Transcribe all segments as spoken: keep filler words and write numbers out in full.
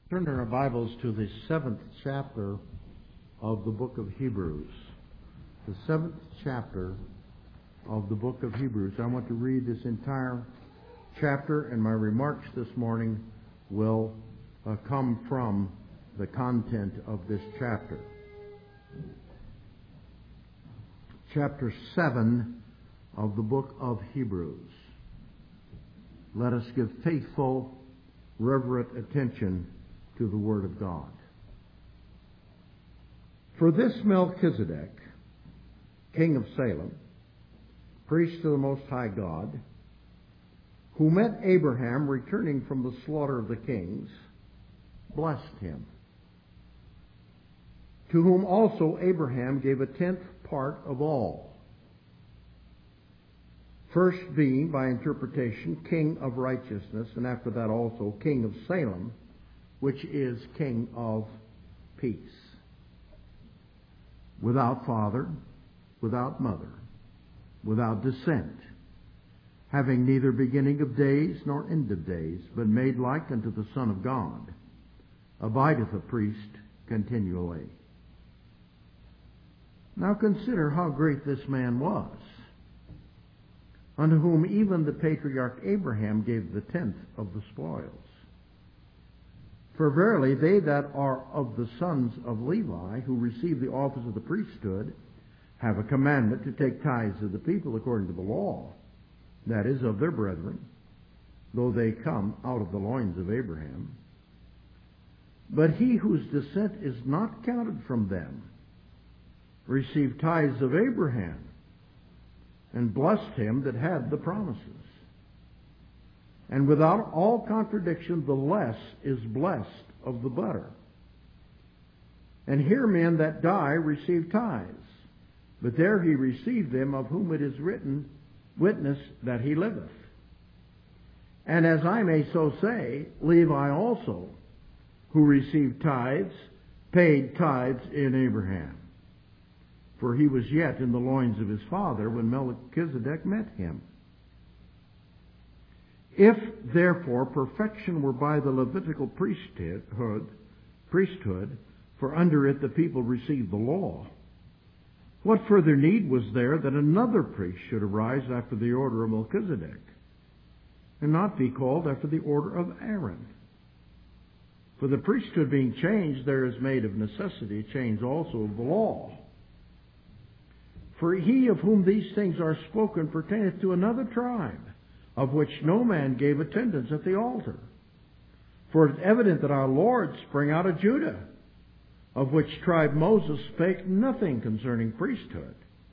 Turn our Bibles to the seventh chapter of the book of Hebrews. The seventh chapter of the book of Hebrews. I want to read this entire chapter, and my remarks this morning will uh, come from the content of this chapter. Chapter seven of the book of Hebrews. Let us give faithful, reverent attention to the Word of God. For this Melchizedek, king of Salem, priest to the Most High God, who met Abraham returning from the slaughter of the kings, blessed him, to whom also Abraham gave a tenth part of all, first being, by interpretation, king of righteousness, and after that also king of Salem, which is king of peace, without father, without mother, without descent, having neither beginning of days nor end of days, but made like unto the Son of God, abideth a priest continually. Now consider how great this man was, unto whom even the patriarch Abraham gave the tenth of the spoils. For verily they that are of the sons of Levi, who receive the office of the priesthood, have a commandment to take tithes of the people according to the law, that is, of their brethren, though they come out of the loins of Abraham. But he whose descent is not counted from them received tithes of Abraham, and blessed him that had the promises. And without all contradiction, the less is blessed of the better. And here men that die receive tithes, but there he received them of whom it is written, witness that he liveth. And as I may so say, Levi also, who received tithes, paid tithes in Abraham. For he was yet in the loins of his father when Melchizedek met him. If, therefore, perfection were by the Levitical priesthood, priesthood, for under it the people received the law, what further need was there that another priest should arise after the order of Melchizedek, and not be called after the order of Aaron? For the priesthood being changed, there is made of necessity a change also of the law. For he of whom these things are spoken pertaineth to another tribe, of which no man gave attendance at the altar. For it is evident that our Lord sprang out of Judah, of which tribe Moses spake nothing concerning priesthood.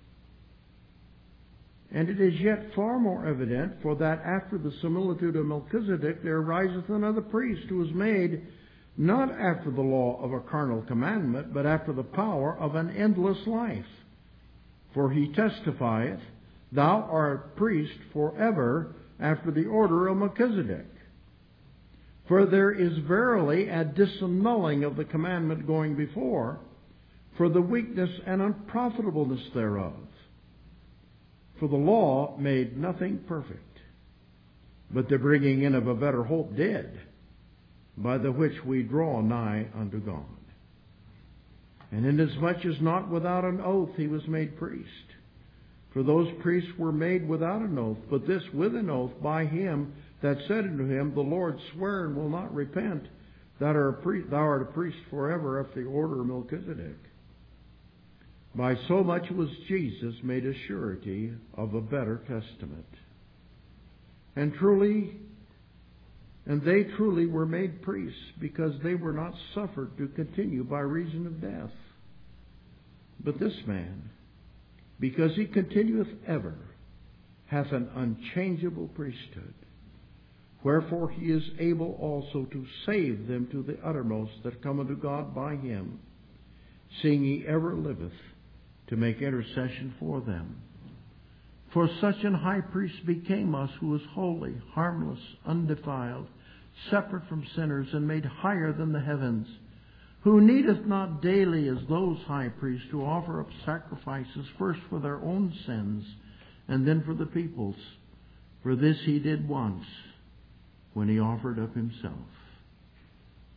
And it is yet far more evident, for that after the similitude of Melchizedek there ariseth another priest, who is made not after the law of a carnal commandment, but after the power of an endless life. For he testifieth, Thou art priest forever, after the order of Melchizedek. For there is verily a disannulling of the commandment going before, for the weakness and unprofitableness thereof. For the law made nothing perfect, but the bringing in of a better hope did, by the which we draw nigh unto God. And inasmuch as not without an oath he was made priest, for those priests were made without an oath, but this with an oath by him that said unto him, The Lord sware and will not repent, that are a priest, thou art a priest forever after the order of Melchizedek. By so much was Jesus made a surety of a better testament. And truly, and they truly were made priests, because they were not suffered to continue by reason of death. But this man, because he continueth ever, hath an unchangeable priesthood. Wherefore he is able also to save them to the uttermost that come unto God by him, seeing he ever liveth to make intercession for them. For such an high priest became us, who is holy, harmless, undefiled, separate from sinners, and made higher than the heavens, who needeth not daily as those high priests to offer up sacrifices, first for their own sins, and then for the people's. For this he did once, when he offered up himself.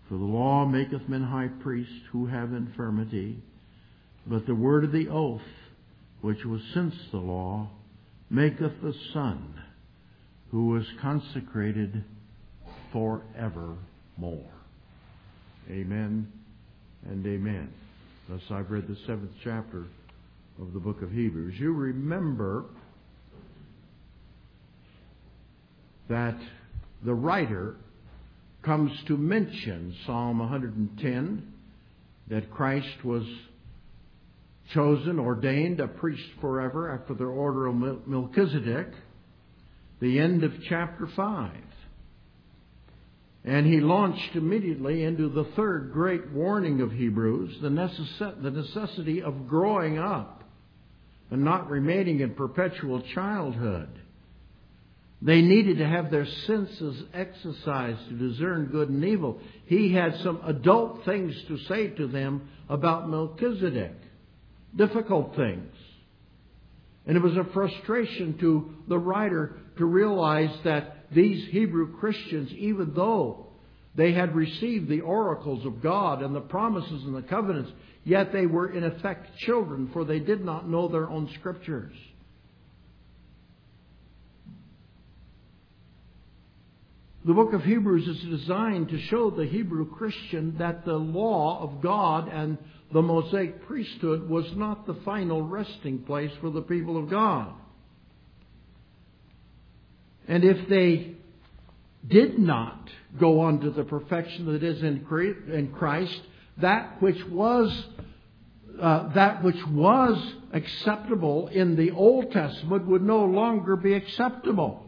For the law maketh men high priests who have infirmity, but the word of the oath, which was since the law, maketh the Son, who was consecrated forevermore. Amen and amen. Thus I've read the seventh chapter of the book of Hebrews. You remember that the writer comes to mention Psalm one hundred ten, that Christ was chosen, ordained a priest forever after the order of Melchizedek, the end of chapter five. And he launched immediately into the third great warning of Hebrews, the necess- the necessity of growing up and not remaining in perpetual childhood. They needed to have their senses exercised to discern good and evil. He had some adult things to say to them about Melchizedek. Difficult things. And it was a frustration to the writer to realize that these Hebrew Christians, even though they had received the oracles of God and the promises and the covenants, yet they were in effect children, for they did not know their own scriptures. The book of Hebrews is designed to show the Hebrew Christian that the law of God and the Mosaic priesthood was not the final resting place for the people of God. And if they did not go on to the perfection that is in Christ, that which was uh, that which was acceptable in the Old Testament would no longer be acceptable.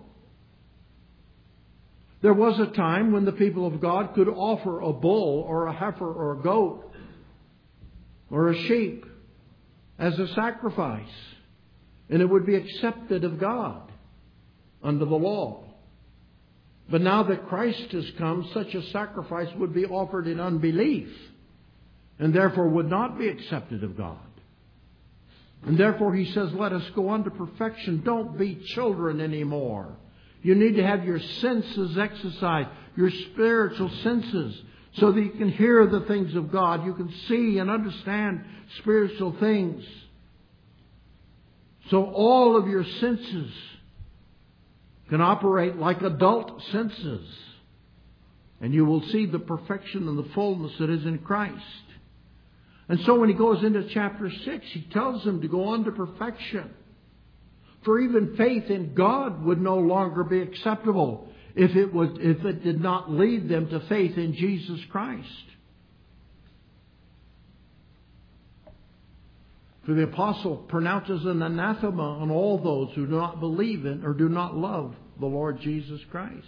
There was a time when the people of God could offer a bull or a heifer or a goat or a sheep as a sacrifice, and it would be accepted of God under the law. But now that Christ has come, such a sacrifice would be offered in unbelief, and therefore would not be accepted of God. And therefore he says, let us go on to perfection. Don't be children anymore. You need to have your senses exercised, your spiritual senses, so that you can hear the things of God. You can see and understand spiritual things. So all of your senses can operate like adult senses. And you will see the perfection and the fullness that is in Christ. And so when he goes into chapter six, he tells them to go on to perfection. For even faith in God would no longer be acceptable if it would, if it did not lead them to faith in Jesus Christ. For the apostle pronounces an anathema on all those who do not believe in or do not love the Lord Jesus Christ.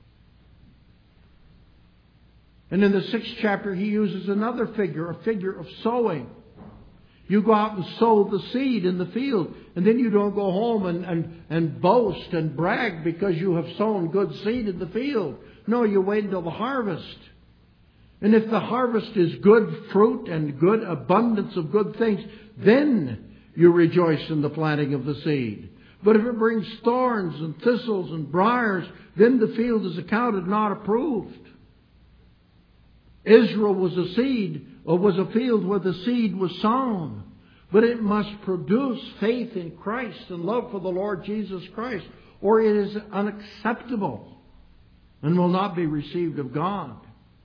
And in the sixth chapter he uses another figure, a figure of sowing. You go out and sow the seed in the field, and then you don't go home and, and, and boast and brag because you have sown good seed in the field. No, you wait until the harvest. And if the harvest is good fruit and good abundance of good things, then you rejoice in the planting of the seed. But if it brings thorns and thistles and briars, then the field is accounted not approved. Israel was a seed, or was a field where the seed was sown. But it must produce faith in Christ and love for the Lord Jesus Christ, or it is unacceptable and will not be received of God.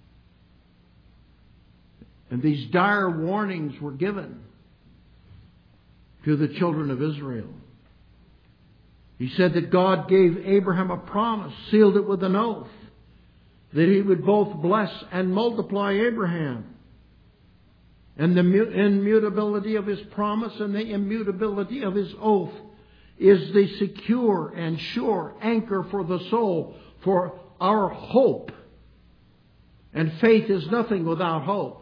And these dire warnings were given to the children of Israel. He said that God gave Abraham a promise, sealed it with an oath, that he would both bless and multiply Abraham. And the immutability of his promise and the immutability of his oath is the secure and sure anchor for the soul, for our hope. And faith is nothing without hope.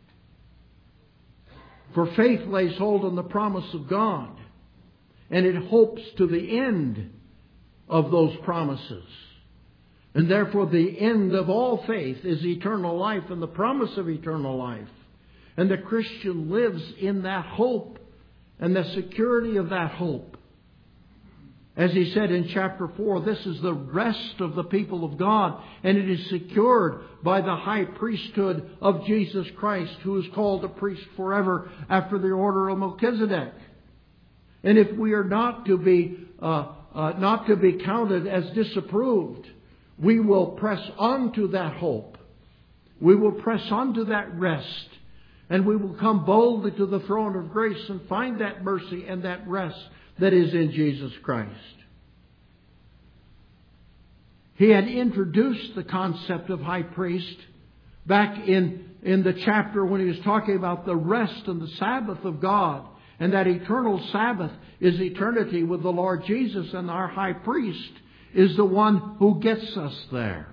For faith lays hold on the promise of God, and it hopes to the end of those promises. And therefore the end of all faith is eternal life and the promise of eternal life. And the Christian lives in that hope and the security of that hope. As he said in chapter four, this is the rest of the people of God, and it is secured by the high priesthood of Jesus Christ, who is called a priest forever after the order of Melchizedek. And if we are not to be uh, uh, not to be counted as disapproved, we will press on to that hope. We will press on to that rest, and we will come boldly to the throne of grace and find that mercy and that rest that is in Jesus Christ. He had introduced the concept of high priest back in, in the chapter when he was talking about the rest and the Sabbath of God. And that eternal Sabbath is eternity with the Lord Jesus, and our high priest is the one who gets us there.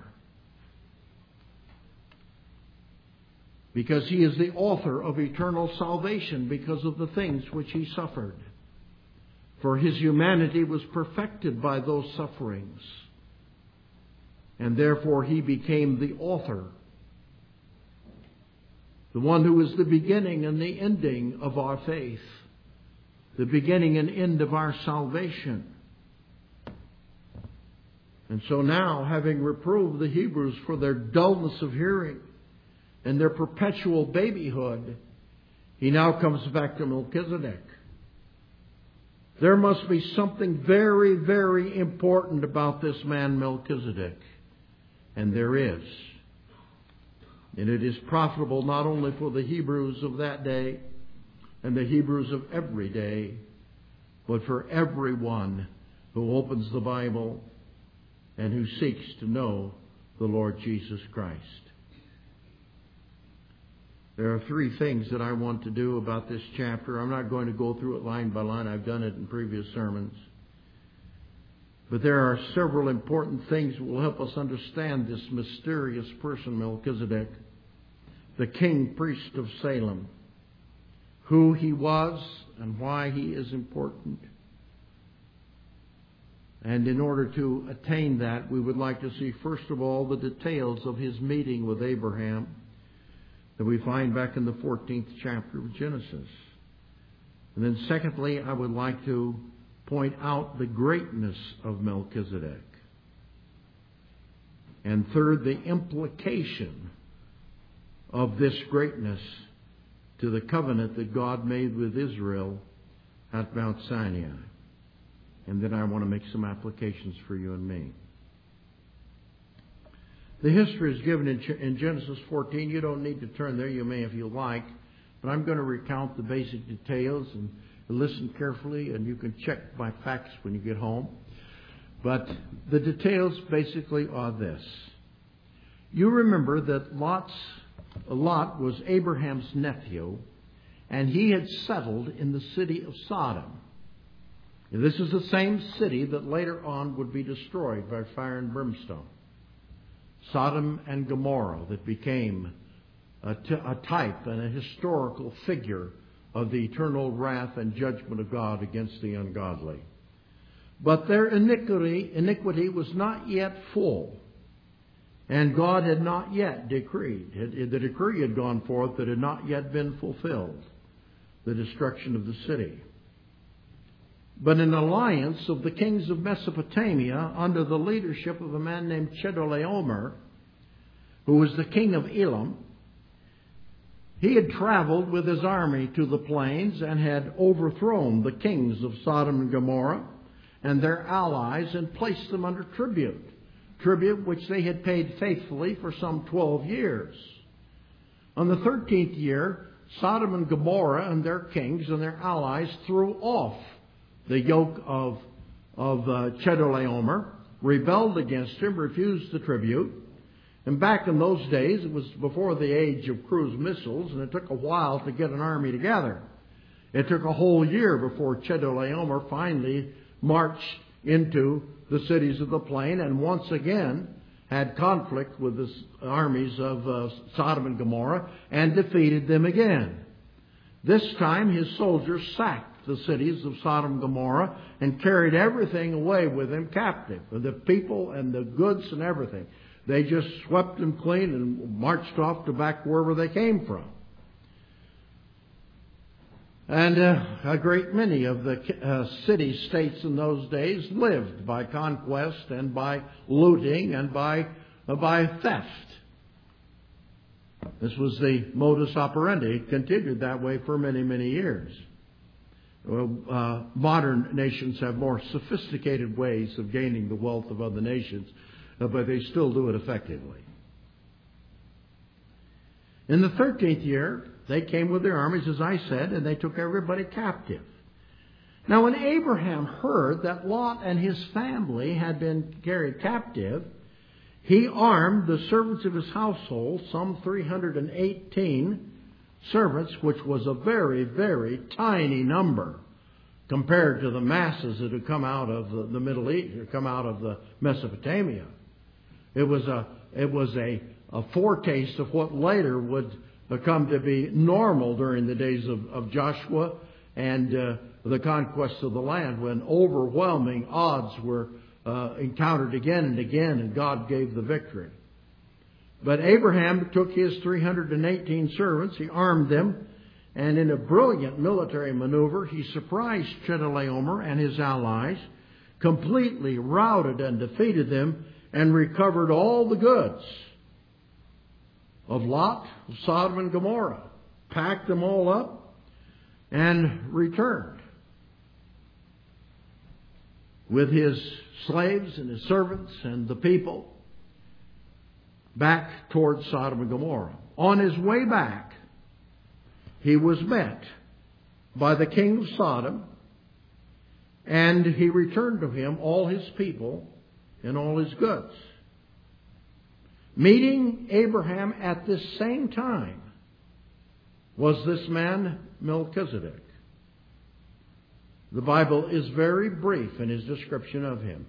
Because he is the author of eternal salvation because of the things which he suffered. For his humanity was perfected by those sufferings. And therefore he became the author. The one who is the beginning and the ending of our faith. The beginning and end of our salvation. And so now, having reproved the Hebrews for their dullness of hearing and their perpetual babyhood, he now comes back to Melchizedek. There must be something very, very important about this man Melchizedek. And there is. And it is profitable not only for the Hebrews of that day and the Hebrews of every day, but for everyone who opens the Bible and who seeks to know the Lord Jesus Christ. There are three things that I want to do about this chapter. I'm not going to go through it line by line. I've done it in previous sermons. But there are several important things that will help us understand this mysterious person, Melchizedek, the king priest of Salem, who he was and why he is important. And in order to attain that, we would like to see, first of all, the details of his meeting with Abraham that we find back in the fourteenth chapter of Genesis. And then secondly, I would like to point out the greatness of Melchizedek. And third, the implication of this greatness to the covenant that God made with Israel at Mount Sinai. And then I want to make some applications for you and me. The history is given in Genesis fourteen. You don't need to turn there. You may if you like. But I'm going to recount the basic details and listen carefully, and you can check my facts when you get home. But the details basically are this. You remember that Lot's, Lot was Abraham's nephew, and he had settled in the city of Sodom. And this is the same city that later on would be destroyed by fire and brimstone. Sodom and Gomorrah, that became a, t- a type and a historical figure of the eternal wrath and judgment of God against the ungodly. But their iniquity, iniquity was not yet full, and God had not yet decreed. The decree had gone forth that had not yet been fulfilled, the destruction of the city. But an alliance of the kings of Mesopotamia under the leadership of a man named Chedorlaomer, who was the king of Elam, he had traveled with his army to the plains and had overthrown the kings of Sodom and Gomorrah and their allies and placed them under tribute, tribute which they had paid faithfully for some twelve years. On the thirteenth year, Sodom and Gomorrah and their kings and their allies threw off the yoke of, of uh, Chedorlaomer, rebelled against him, refused the tribute. And back in those days, it was before the age of cruise missiles, and it took a while to get an army together. It took a whole year before Chedorlaomer finally marched into the cities of the plain and once again had conflict with the armies of uh, Sodom and Gomorrah and defeated them again. This time his soldiers sacked the cities of Sodom and Gomorrah and carried everything away with them captive, the people and the goods and everything. They just swept them clean and marched off to back wherever they came from. And uh, a great many of the uh, city-states in those days lived by conquest and by looting and by, uh, by theft. This was the modus operandi. It continued that way for many, many years. Well, uh, modern nations have more sophisticated ways of gaining the wealth of other nations, uh, but they still do it effectively. In the thirteenth year, they came with their armies, as I said, and they took everybody captive. Now, when Abraham heard that Lot and his family had been carried captive, he armed the servants of his household, some three hundred eighteen servants, which was a very, very tiny number compared to the masses that had come out of the, the Middle East, or come out of the Mesopotamia. It was a it was a, a foretaste of what later would come to be normal during the days of, of Joshua and uh, the conquest of the land, when overwhelming odds were uh, encountered again and again, and God gave the victory. But Abraham took his three hundred eighteen servants, he armed them, and in a brilliant military maneuver, he surprised Chedorlaomer and his allies, completely routed and defeated them, and recovered all the goods of Lot, of Sodom and Gomorrah, packed them all up, and returned with his slaves and his servants and the people back towards Sodom and Gomorrah. On his way back, he was met by the king of Sodom, and he returned to him all his people and all his goods. Meeting Abraham at this same time was this man Melchizedek. The Bible is very brief in his description of him.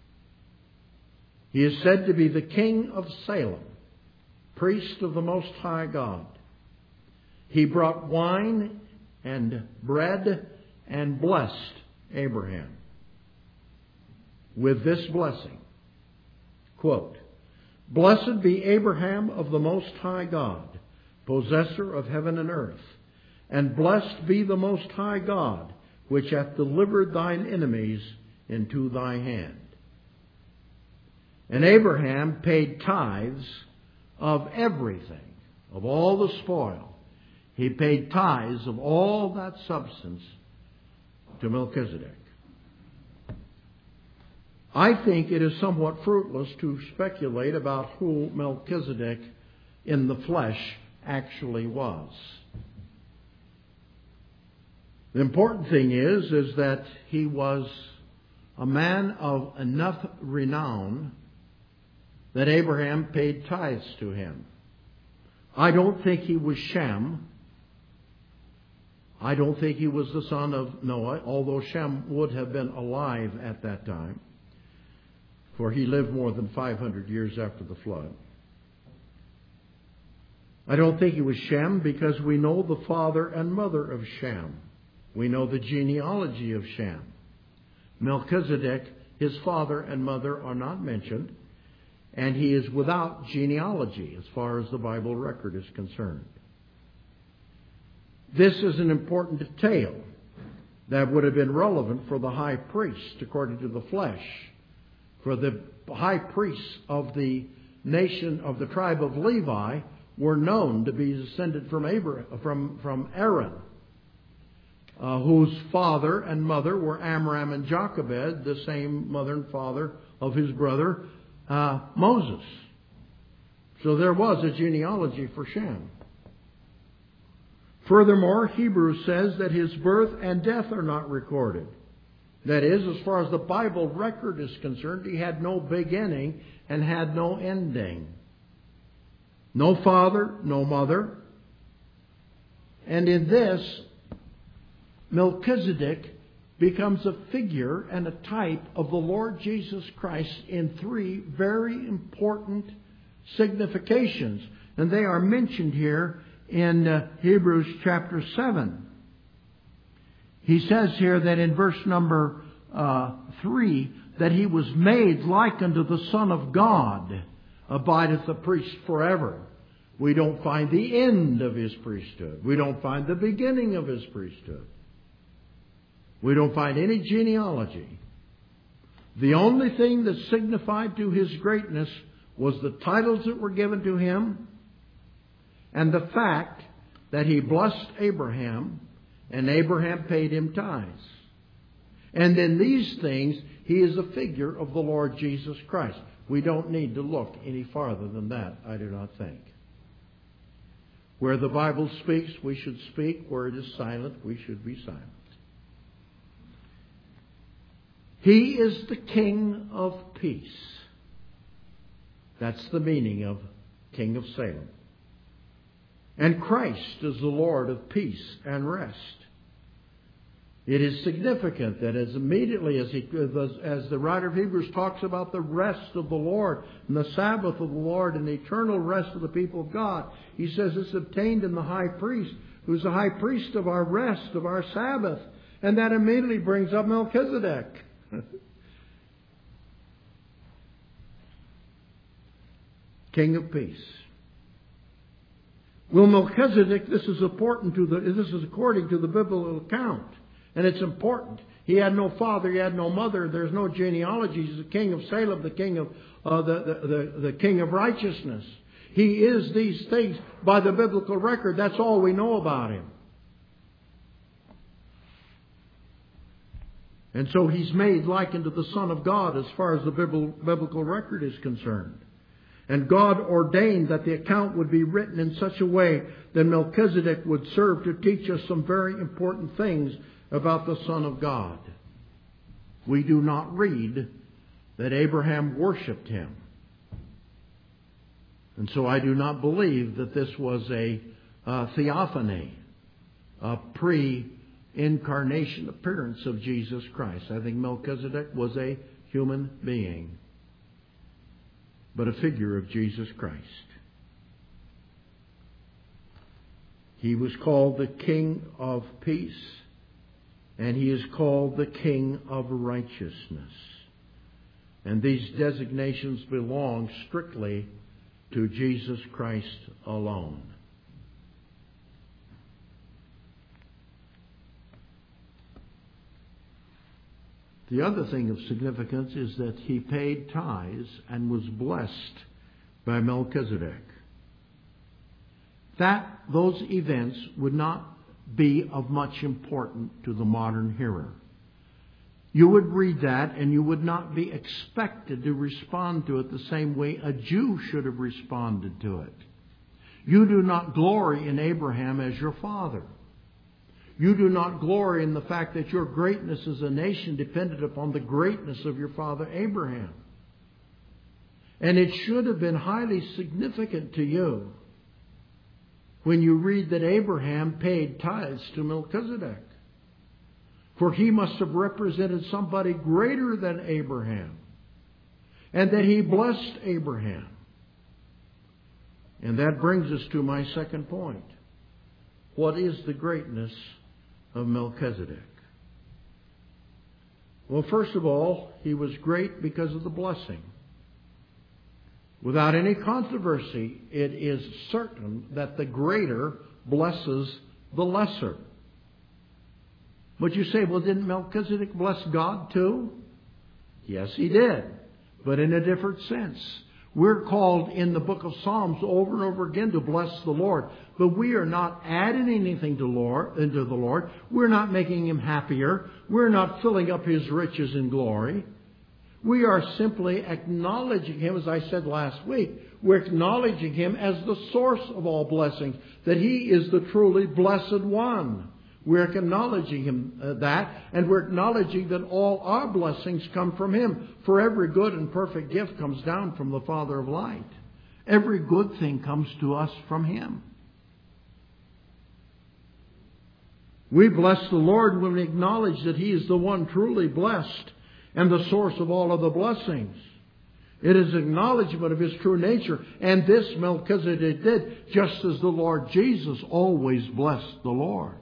He is said to be the king of Salem, priest of the Most High God. He brought wine and bread and blessed Abraham with this blessing. Quote, "Blessed be Abraham of the Most High God, possessor of heaven and earth, and blessed be the Most High God, which hath delivered thine enemies into thy hand." And Abraham paid tithes of everything, of all the spoil. He paid tithes of all that substance to Melchizedek. I think it is somewhat fruitless to speculate about who Melchizedek in the flesh actually was. The important thing is, is that he was a man of enough renown that Abraham paid tithes to him. I don't think he was Shem. I don't think he was the son of Noah, although Shem would have been alive at that time, for he lived more than five hundred years after the flood. I don't think he was Shem because we know the father and mother of Shem. We know the genealogy of Shem. Melchizedek, his father and mother are not mentioned, and he is without genealogy as far as the Bible record is concerned. This is an important detail that would have been relevant for the high priest according to the flesh. For the high priests of the nation of the tribe of Levi were known to be descended from Abraham, from, from Aaron, uh, whose father and mother were Amram and Jochebed, the same mother and father of his brother uh, Moses. So there was a genealogy for Shem. Furthermore, Hebrews says that his birth and death are not recorded. That is, as far as the Bible record is concerned, he had no beginning and had no ending. No father, no mother. And in this, Melchizedek becomes a figure and a type of the Lord Jesus Christ in three very important significations. And they are mentioned here in uh, Hebrews chapter seven. He says here that in verse number uh, three, that he was made like unto the Son of God, abideth the priest forever. We don't find the end of His priesthood. We don't find the beginning of His priesthood. We don't find any genealogy. The only thing that signified to His greatness was the titles that were given to Him and the fact that He blessed Abraham and Abraham paid Him tithes. And in these things, He is a figure of the Lord Jesus Christ. We don't need to look any farther than that, I do not think. Where the Bible speaks, we should speak. Where it is silent, we should be silent. He is the King of peace. That's the meaning of King of Salem. And Christ is the Lord of peace and rest. It is significant that as immediately as, he, as the writer of Hebrews talks about the rest of the Lord and the Sabbath of the Lord and the eternal rest of the people of God, he says it's obtained in the high priest, who's the high priest of our rest, of our Sabbath. And that immediately brings up Melchizedek. King of peace. Well, Melchizedek, this is important to the, this is according to the biblical account. And it's important. He had no father, he had no mother, there's no genealogy. He's the king of Salem, the king of uh, the, the, the, the king of righteousness. He is these things by the biblical record. That's all we know about him. And so he's made like unto the Son of God as far as the biblical record is concerned. And God ordained that the account would be written in such a way that Melchizedek would serve to teach us some very important things about the Son of God. We do not read that Abraham worshipped him. And so I do not believe that this was a uh, theophany, a pre-incarnation appearance of Jesus Christ. I think Melchizedek was a human being, but a figure of Jesus Christ. He was called the King of Peace, and He is called the King of Righteousness. And these designations belong strictly to Jesus Christ alone. The other thing of significance is that he paid tithes and was blessed by Melchizedek. That those events would not be of much importance to the modern hearer. You would read that and you would not be expected to respond to it the same way a Jew should have responded to it. You do not glory in Abraham as your father. You do not glory in the fact that your greatness as a nation depended upon the greatness of your father Abraham. And it should have been highly significant to you when you read that Abraham paid tithes to Melchizedek. For he must have represented somebody greater than Abraham. And that he blessed Abraham. And that brings us to my second point. What is the greatness of Melchizedek? Well, first of all, he was great because of the blessing. Without any controversy, it is certain that the greater blesses the lesser. But you say, well, didn't Melchizedek bless God too? Yes, he did, but in a different sense. We're called in the book of Psalms over and over again to bless the Lord. But we are not adding anything to Lord, into the Lord. We're not making Him happier. We're not filling up His riches in glory. We are simply acknowledging Him, as I said last week. We're acknowledging Him as the source of all blessings, that He is the truly blessed one. We're acknowledging Him uh, that, and we're acknowledging that all our blessings come from Him. For every good and perfect gift comes down from the Father of light. Every good thing comes to us from Him. We bless the Lord when we acknowledge that He is the one truly blessed and the source of all of the blessings. It is acknowledgement of His true nature. And this Melchizedek did, just as the Lord Jesus always blessed the Lord.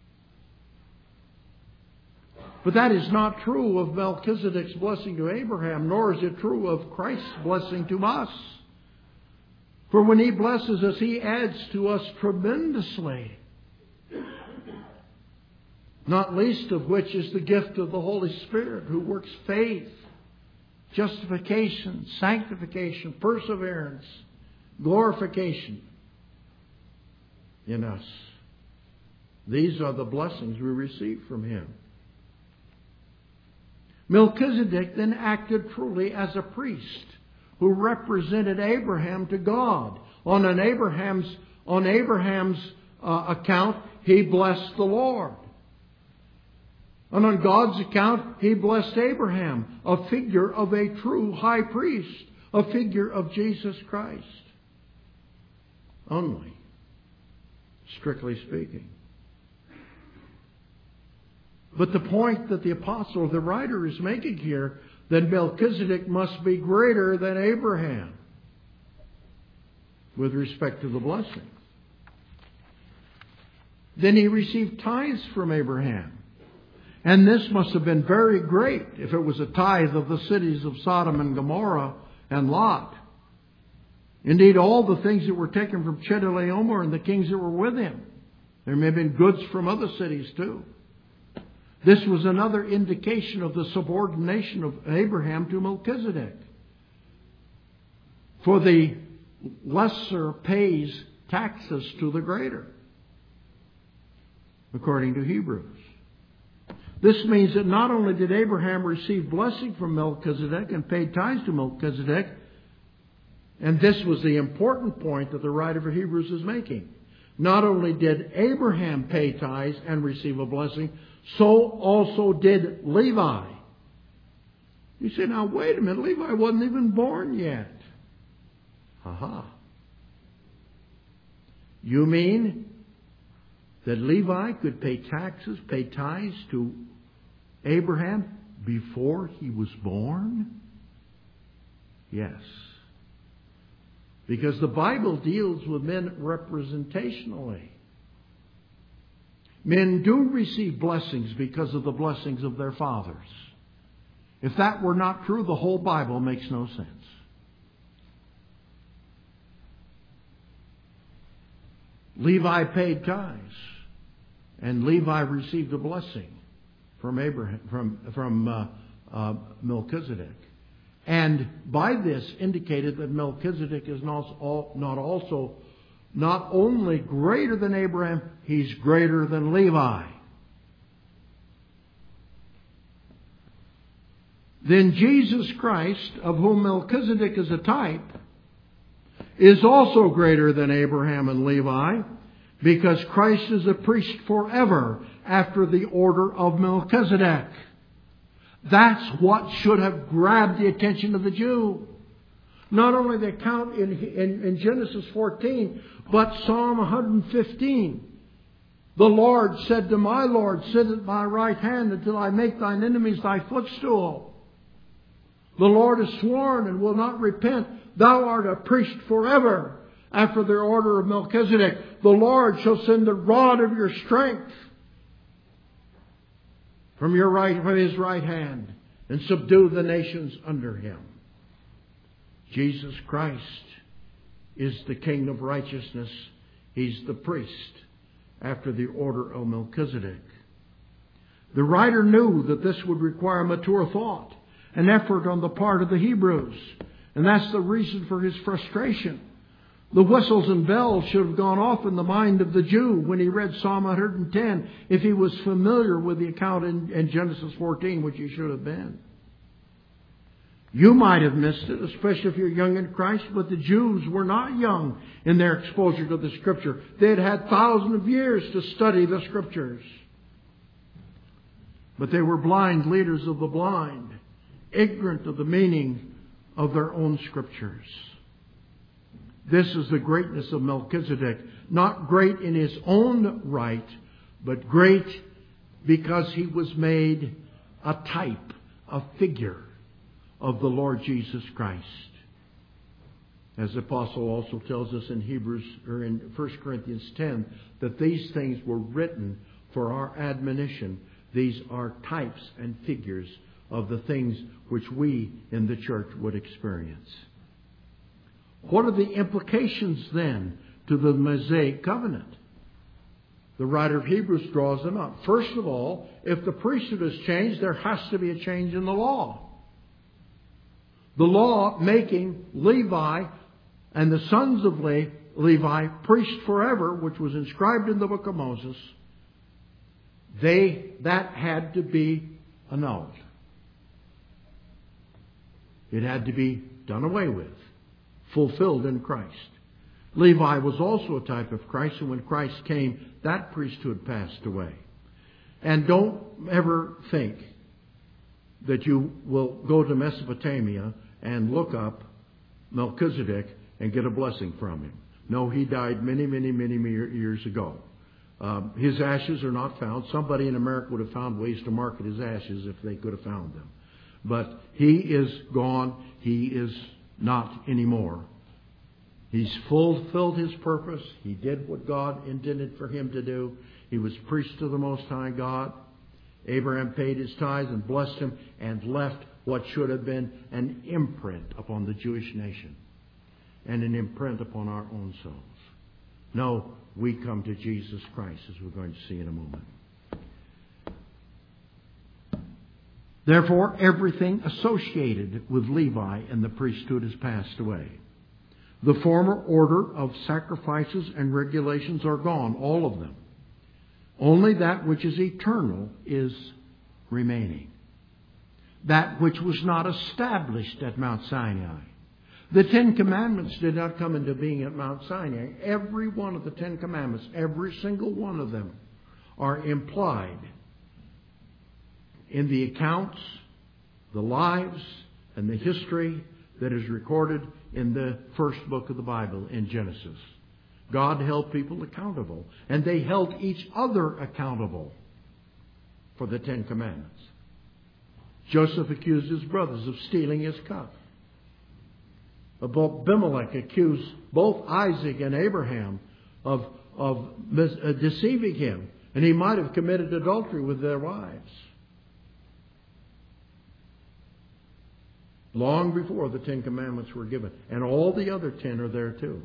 But that is not true of Melchizedek's blessing to Abraham, nor is it true of Christ's blessing to us. For when He blesses us, He adds to us tremendously. Not least of which is the gift of the Holy Spirit, who works faith, justification, sanctification, perseverance, glorification in us. These are the blessings we receive from Him. Melchizedek then acted truly as a priest who represented Abraham to God. On an Abraham's, on Abraham's uh, account, he blessed the Lord. And on God's account, He blessed Abraham, a figure of a true high priest, a figure of Jesus Christ. Only, strictly speaking. But the point that the apostle, the writer, is making here, that Melchizedek must be greater than Abraham with respect to the blessing. Then he received tithes from Abraham. And this must have been very great if it was a tithe of the cities of Sodom and Gomorrah and Lot. Indeed, all the things that were taken from Chedorlaomer and the kings that were with him. There may have been goods from other cities too. This was another indication of the subordination of Abraham to Melchizedek. For the lesser pays taxes to the greater, according to Hebrews. This means that not only did Abraham receive blessing from Melchizedek and paid tithes to Melchizedek, and this was the important point that the writer of Hebrews is making. Not only did Abraham pay tithes and receive a blessing, so also did Levi. You say, now wait a minute, Levi wasn't even born yet. Aha. You mean that Levi could pay taxes, pay tithes to Abraham before he was born? Yes. Because the Bible deals with men representationally. Men do receive blessings because of the blessings of their fathers. If that were not true, the whole Bible makes no sense. Levi paid tithes, and Levi received a blessing from Abraham, from from uh, uh, Melchizedek, and by this indicated that Melchizedek is not not also not only greater than Abraham, he's greater than Levi. Then Jesus Christ, of whom Melchizedek is a type, is also greater than Abraham and Levi, because Christ is a priest forever after the order of Melchizedek. That's what should have grabbed the attention of the Jew. Not only the account in, in, in Genesis fourteen, but Psalm one hundred fifteen. The Lord said to my Lord, sit at my right hand until I make thine enemies thy footstool. The Lord has sworn and will not repent. Thou art a priest forever after the order of Melchizedek. The Lord shall send the rod of your strength from your right, from His right hand, and subdue the nations under Him. Jesus Christ is the King of righteousness. He's the priest after the order of Melchizedek. The writer knew that this would require mature thought and effort on the part of the Hebrews. And that's the reason for his frustration. The whistles and bells should have gone off in the mind of the Jew when he read Psalm one hundred ten, if he was familiar with the account in, in Genesis fourteen, which he should have been. You might have missed it, especially if you're young in Christ, but the Jews were not young in their exposure to the Scripture. They had had thousands of years to study the Scriptures. But they were blind leaders of the blind, ignorant of the meaning of their own Scriptures. This is the greatness of Melchizedek. Not great in his own right, but great because he was made a type, a figure of the Lord Jesus Christ. As the apostle also tells us in Hebrews, or in First Corinthians ten, that these things were written for our admonition. These are types and figures of the things which we in the church would experience. What are the implications then to the Mosaic covenant? The writer of Hebrews draws them up. First of all, if the priesthood has changed, there has to be a change in the law. The law making Levi and the sons of Le- Levi priests forever, which was inscribed in the book of Moses, they that had to be annulled. It had to be done away with, fulfilled in Christ. Levi was also a type of Christ, and when Christ came, that priesthood passed away. And don't ever think that you will go to Mesopotamia and look up Melchizedek and get a blessing from him. No, he died many, many, many years ago. Um, his ashes are not found. Somebody in America would have found ways to market his ashes if they could have found them. But he is gone. He is not anymore. He's fulfilled his purpose. He did what God intended for him to do. He was priest to the Most High God. Abraham paid his tithes and blessed him and left what should have been an imprint upon the Jewish nation and an imprint upon our own souls. No, we come to Jesus Christ, as we're going to see in a moment. Therefore, everything associated with Levi and the priesthood has passed away. The former order of sacrifices and regulations are gone, all of them. Only that which is eternal is remaining. That which was not established at Mount Sinai. The Ten Commandments did not come into being at Mount Sinai. Every one of the Ten Commandments, every single one of them, are implied in the accounts, the lives, and the history that is recorded in the first book of the Bible, in Genesis. God held people accountable, and they held each other accountable for the Ten Commandments. Joseph accused his brothers of stealing his cup. Abimelech accused both Isaac and Abraham of, of deceiving him, and he might have committed adultery with their wives. Long before the Ten Commandments were given. And all the other ten are there too.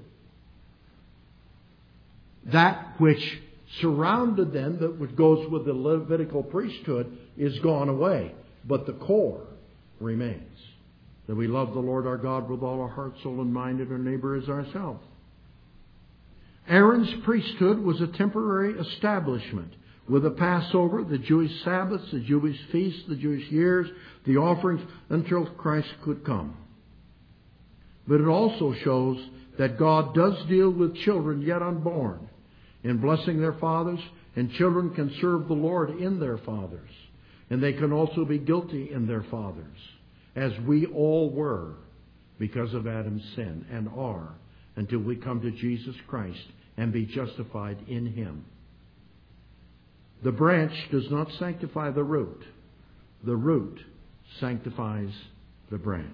That which surrounded them, that which goes with the Levitical priesthood, is gone away. But the core remains. That we love the Lord our God with all our heart, soul, and mind, and our neighbor as ourselves. Aaron's priesthood was a temporary establishment with the Passover, the Jewish Sabbaths, the Jewish feasts, the Jewish years, the offerings, until Christ could come. But it also shows that God does deal with children yet unborn in blessing their fathers, and children can serve the Lord in their fathers. And they can also be guilty in their fathers, as we all were because of Adam's sin, and are until we come to Jesus Christ and be justified in Him. The branch does not sanctify the root. The root sanctifies the branch.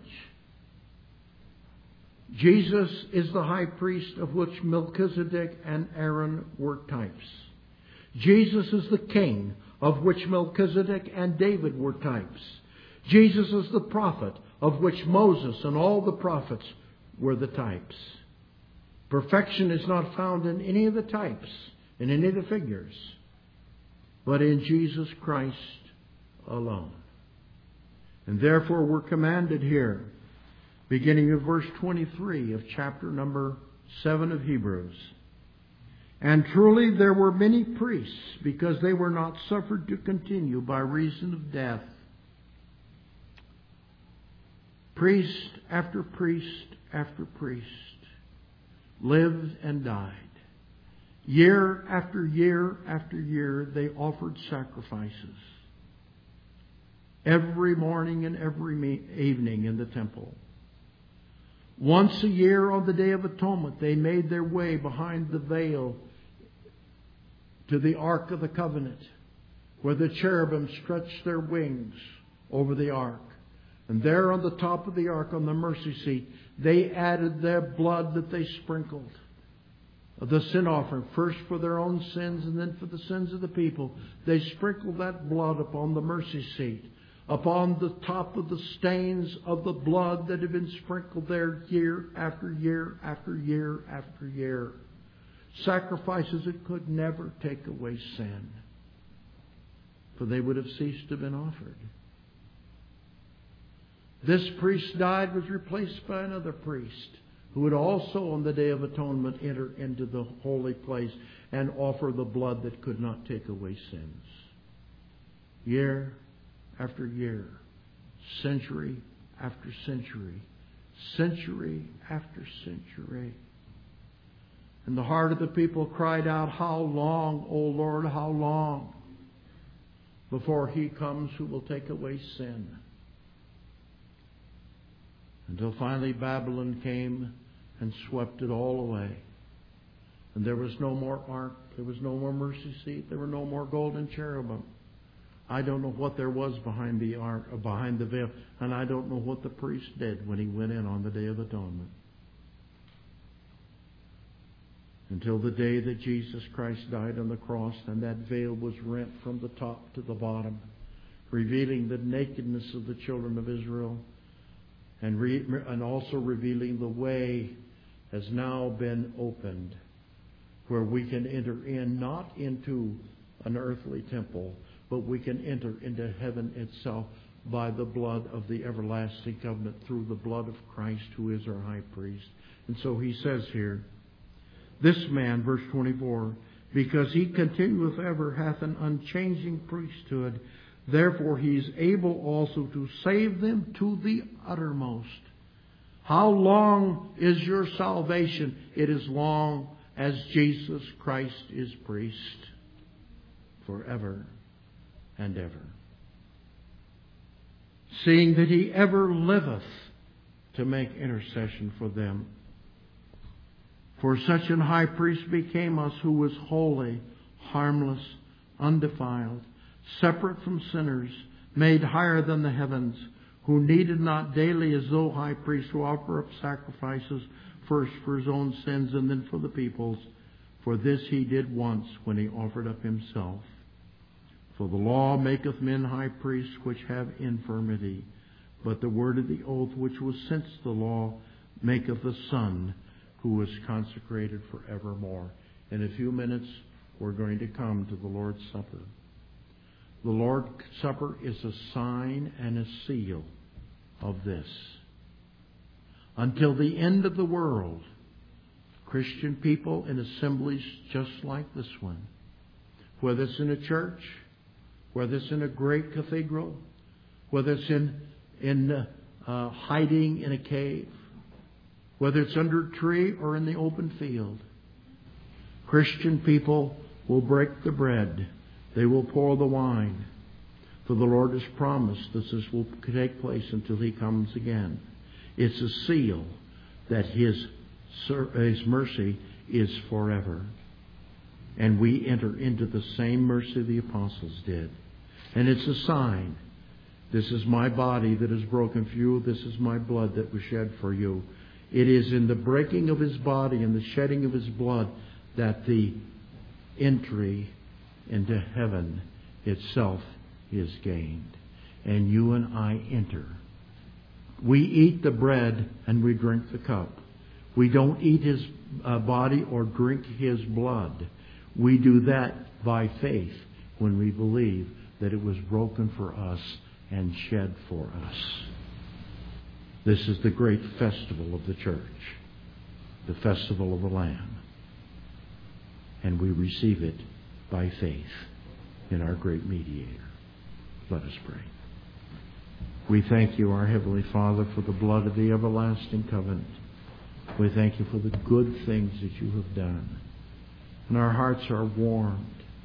Jesus is the high priest of which Melchizedek and Aaron were types. Jesus is the king of which Melchizedek and David were types. Jesus is the prophet of which Moses and all the prophets were the types. Perfection is not found in any of the types, in any of the figures, but in Jesus Christ alone. And therefore we're commanded here, beginning of verse twenty-three of chapter number seven of Hebrews. And truly there were many priests, because they were not suffered to continue by reason of death. Priest after priest after priest lived and died. Year after year after year they offered sacrifices. Every morning and every evening in the temple. Once a year on the Day of Atonement they made their way behind the veil to the Ark of the Covenant, where the cherubim stretched their wings over the Ark. And there on the top of the Ark, on the mercy seat, they added their blood that they sprinkled of the sin offering, first for their own sins and then for the sins of the people. They sprinkled that blood upon the mercy seat upon the top of the stains of the blood that had been sprinkled there year after year after year after year. Sacrifices that could never take away sin, for they would have ceased to have been offered. This priest died, was replaced by another priest, who would also on the Day of Atonement enter into the holy place and offer the blood that could not take away sins. Year after year, century after century, century after century. And the heart of the people cried out, "How long, O Lord, how long, before He comes who will take away sin?" Until finally Babylon came and swept it all away. And there was no more ark, there was no more mercy seat, there were no more golden cherubim. I don't know what there was behind the ark, or behind the veil, and I don't know what the priest did when he went in on the Day of Atonement. Until the day that Jesus Christ died on the cross and that veil was rent from the top to the bottom, revealing the nakedness of the children of Israel, and, re- and also revealing the way has now been opened, where we can enter in, not into an earthly temple, but we can enter into heaven itself by the blood of the everlasting covenant, through the blood of Christ, who is our high priest. And so he says here, this man, verse twenty-four, because he continueth ever, hath an unchanging priesthood, therefore he is able also to save them to the uttermost. How long is your salvation? It is long as Jesus Christ is priest, forever and ever. Seeing that he ever liveth to make intercession for them. For such an high priest became us, who was holy, harmless, undefiled, separate from sinners, made higher than the heavens, who needed not daily as though high priest to offer up sacrifices, first for his own sins and then for the people's. For this he did once, when he offered up himself. For the law maketh men high priests which have infirmity, but the word of the oath which was since the law maketh the Son, who was consecrated forevermore. In a few minutes, we're going to come to the Lord's Supper. The Lord's Supper is a sign and a seal of this. Until the end of the world, Christian people in assemblies just like this one, whether it's in a church, whether it's in a great cathedral, whether it's in, in uh, uh, hiding in a cave, whether it's under a tree or in the open field, Christian people will break the bread. They will pour the wine. For the Lord has promised that this will take place until He comes again. It's a seal that His, His mercy is forever. And we enter into the same mercy the apostles did. And it's a sign. This is my body that is broken for you. This is my blood that was shed for you. It is in the breaking of His body and the shedding of His blood that the entry into heaven itself is gained. And you and I enter. We eat the bread and we drink the cup. We don't eat His uh, body or drink His blood. We do that by faith when we believe that it was broken for us and shed for us. This is the great festival of the church, the festival of the Lamb. And we receive it by faith in our great mediator. Let us pray. We thank You, our Heavenly Father, for the blood of the everlasting covenant. We thank You for the good things that You have done. And our hearts are warmed.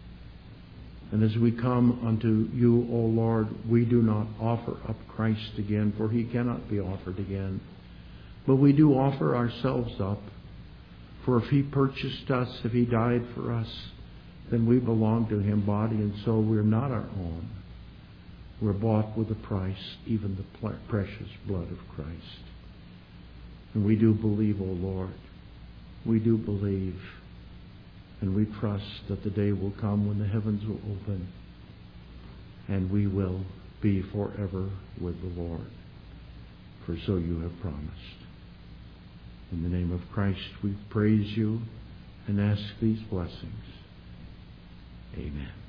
And as we come unto You, O Lord, we do not offer up Christ again, for He cannot be offered again. But we do offer ourselves up. For if He purchased us, if He died for us, then we belong to Him, body and soul. We're not our own. We're bought with a price, even the precious blood of Christ. And we do believe, O Lord. We do believe. And we trust that the day will come when the heavens will open and we will be forever with the Lord. For so you have promised. In the name of Christ we praise you and ask these blessings. Amen.